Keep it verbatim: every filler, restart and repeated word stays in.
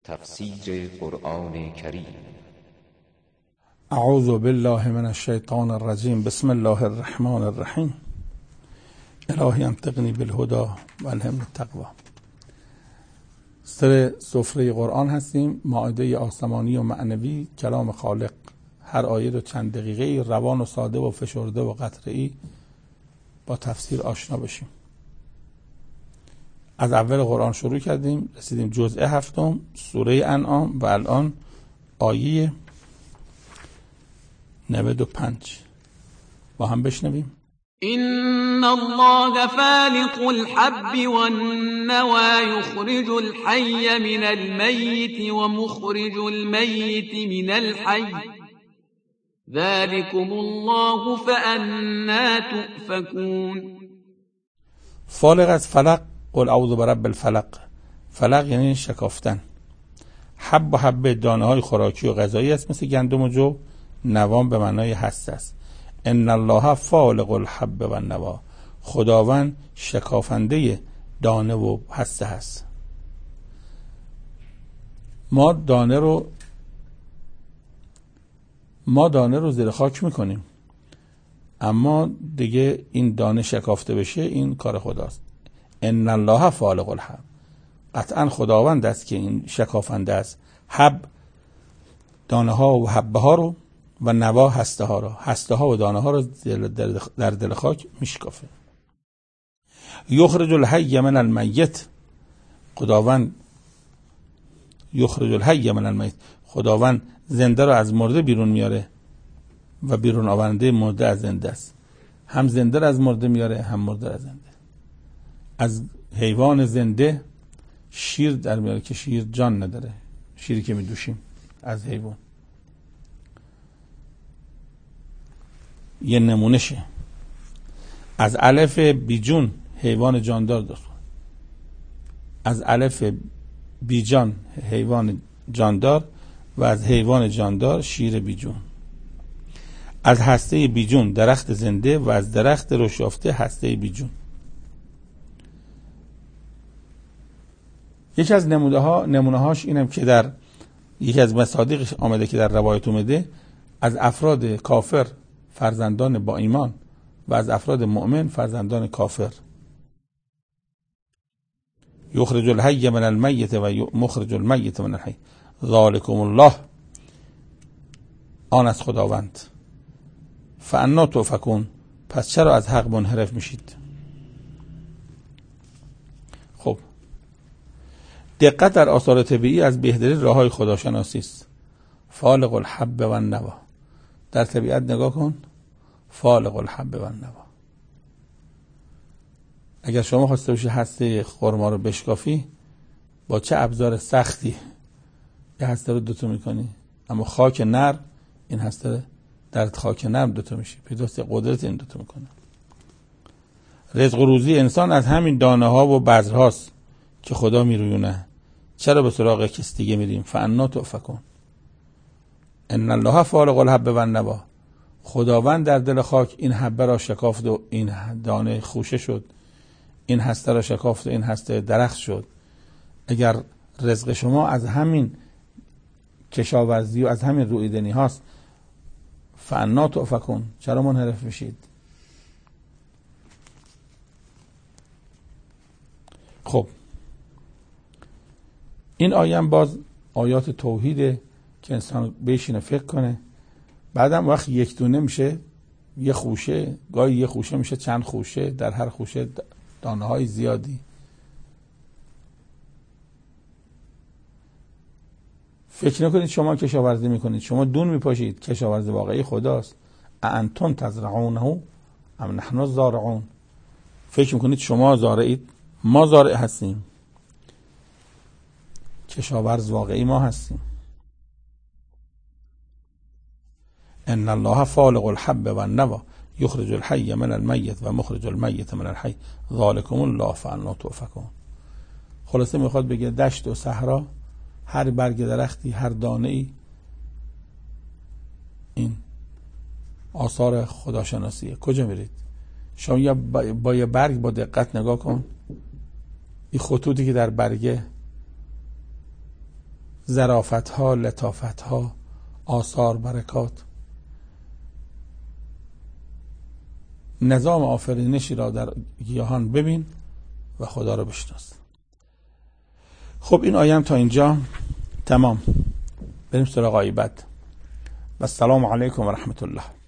تفسیر قرآن کریم. اعوذ بالله من الشیطان الرجیم. بسم الله الرحمن الرحیم. الهی انطقنی بالهدى و الهمنی التقوی. سر سفره قرآن هستیم، مائده آسمانی و معنوی، کلام خالق. هر آیه رو چند دقیقه روان و ساده و فشرده و قطعی با تفسیر آشنا بشیم. از اول قرآن شروع کردیم، رسیدیم جزء هفتم سوره انعام و الان آیه نود و پنج با هم بشنویم. إن الله فالق الحب والنوى يخرج الحي من الميت ومخرج الميت من الحي ذلكم الله فأنا تؤفكون. فالق از فلق، قل اعوذ برب الفلق. فلق یعنی شکافتن. حب و حب دانه های خوراکی و غذایی است، مثل گندم و جو. نوام به معنای هسته است. ان الله فالق الحب و النوى. خداوند شکافنده دانه و هسته هست. ما دانه رو ما دانه رو زیر خاک میکنیم، اما دیگه این دانه شکافته بشه این کار خداست. ان الله فالق الحب. قطعا خداوند است که این شکافنده است. حب دانه ها و حبه ها رو و نوا هسته ها رو هسته ها و دانه ها رو در دل خاک میشکافه. یخرج الحی من المیت. خداوند یخرج الحی من المیت. خداوند زنده رو از مرده بیرون میاره و بیرون آورنده مرده از زنده است. هم زنده رو از مرده میاره، هم مرده رو از زنده. از حیوان زنده شیر در میاره که شیر جان نداره، شیری که میدوشیم از حیوان. یه نمونشه. از علف بیجون حیوان جاندار داره، از علف بیجان حیوان جاندار و از حیوان جاندار شیر بیجون. از هسته بیجون درخت زنده و از درخت رشافته هسته بیجون. یکی از نمونه ها نمونه هاش اینم که در یکی از مصادیقش آمده که در روایت اومده، از افراد کافر فرزندان با ایمان و از افراد مؤمن فرزندان کافر. یخرج الحی من المیت و مخرج المیت من الحی ذالکم الله. آن از خداوند. فانا تؤفکون. پس چرا از حق منحرف میشید؟ خب، دقت در آثار طبیعی از بهترین راههای خداشناسی است. فالق الحب و النوى. در طبیعت نگاه کن. فالق الحب و النوى. اگر شما خواسته باشی هسته خرما رو بشکافی، با چه ابزار سختی یه هسته رو دوتا میکنی، اما خاک نرم این هسته در خاک نرم دوتا میشه. پیداست قدرت این دوتا میکنه. رزق و روزی انسان از همین دانه ها و بذر هاست که خدا میرویونه. چرا به سراغ کس دیگه میریم؟ فانا تؤفکون. ان الله فالق الحب و النوى. خداوند در دل خاک این حبه را شکافت و این دانه خوشه شد، این هسته را شکافت و این هسته درخت شد. اگر رزق شما از همین کشاورزی و از همین رویدنی هاست، فانا تؤفکون، چرا منحرف میشید؟ خب، این آیه هم باز آیات توحیده که انسان بشینه فکر کنه. بعدم وقت یک دونه میشه یه خوشه، گاهی یه خوشه میشه چند خوشه، در هر خوشه دانه های زیادی. فکر نکنید شما کشاورزی میکنید، شما دون میپاشید. کشاورزی واقعی خداست. اانتم تزرعونه ام نحن الزارعون. فکر میکنید شما زارعید؟ ما زارع هستیم. کشاورز واقعی ما هستیم. ان الله فالق الحب و النوى یخرج الحی من المیت و مخرج المیت من الحی ذالکم الله فانا تؤفکون. خلاصه میخواد بگه دشت و صحرا، هر برگ درختی، هر دانه ای، این آثار خداشناسیه. کجا میرید؟ شما یا با یه برگ با دقت نگاه کن. این خطوطی که در برگه ظرافت ها، لطافت ها، آثار، برکات. نظام آفرینشی را در گیاهان ببین و خدا را بشناس. خب این آیه هم تا اینجا تمام. بریم سراغ آیه بعد. و السلام علیکم و رحمت الله.